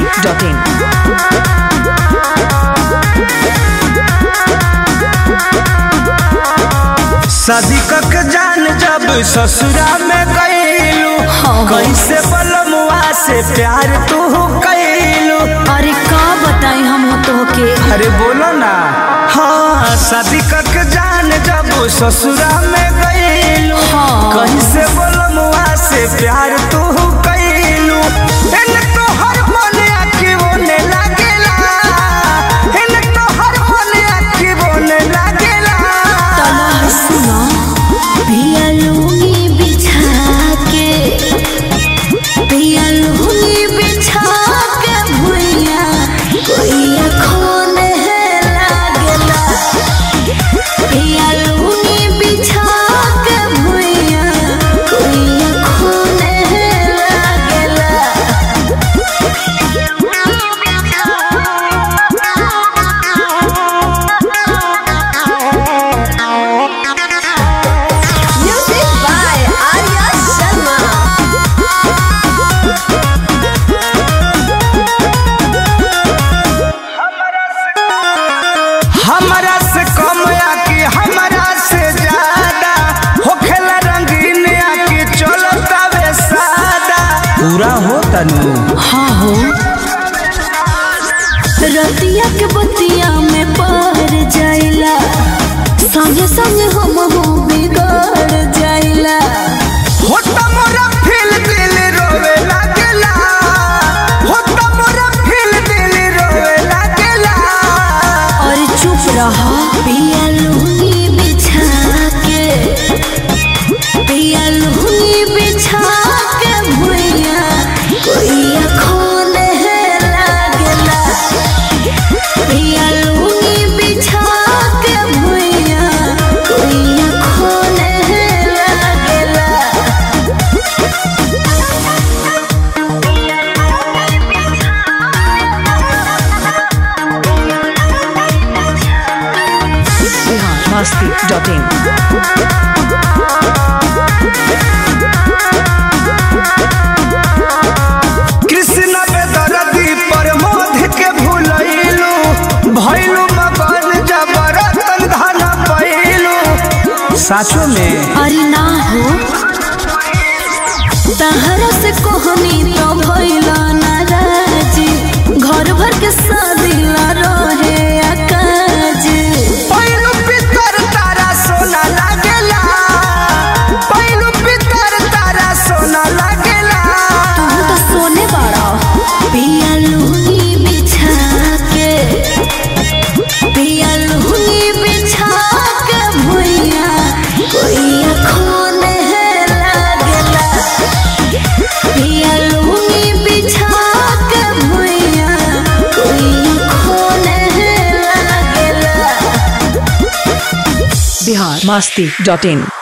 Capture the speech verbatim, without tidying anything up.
Dot in. शादी कक जान जब ससुरा में गईलू, कैसे बलमुआ से प्यार तू कैलू। अरे का बताई हम तो के। अरे बोलो ना। हाँ शादी कक जान जब ससुरा में गईलू, हाँ। कैसे बलमुआ से प्यार तू कैलू। इन तो हर मन आखी बोने लागेला, इन तो हर मन आखी बोने लागेला। तला सुना पिया लूंगी बिछा के, पिया लूंगी बिछा के भुइया कोई अखोन है लागेला। पिया लूंगी बिछा के भुइया कोई अखोन है लागेला। Music by Arya Sharma। हमरा से कम या कि हमरा से ज्यादा होखेला रंगीन या कि चलता वे सादा। पूरा हो तनु। हाँ हो रतिया के बतिया में पार जाइला, संगे संगे हम हो बिगड़ जाइला। होता मोरा फील दिल रोवे लागेला, होता मोरा फील दिल रोवे लागेला। और चुप रहा पिया लूंगी बिछा के, पिया लूंगी बिछा के भुइया कोई अखोन है लागेला। पिया लूंगी बिछा के भुइया कोई अखोन है लागेला। मस्ती डॉट इन। कृष्ण बेदर्दी पर मोध के भूलैलू, भैलू मगन जबरतन धन पैलू। साचो में अरे ना हो तहरा से कोहनी तो भइला नाराजी, घर भर के शादी ला रहे अकाज। पैलू पितर तारा सोना लागेला, पैलू पितर तारा सोना लागेला। तू तो सोने बड़ा पिया लूंगी बिछा के, पिया लूंगी बिछा के भुइया कोई अखोन है लागेला। पिया लूंगी बिछा के भुइया कोई अखोन है लागेला। बिहार मस्ती डॉट इन।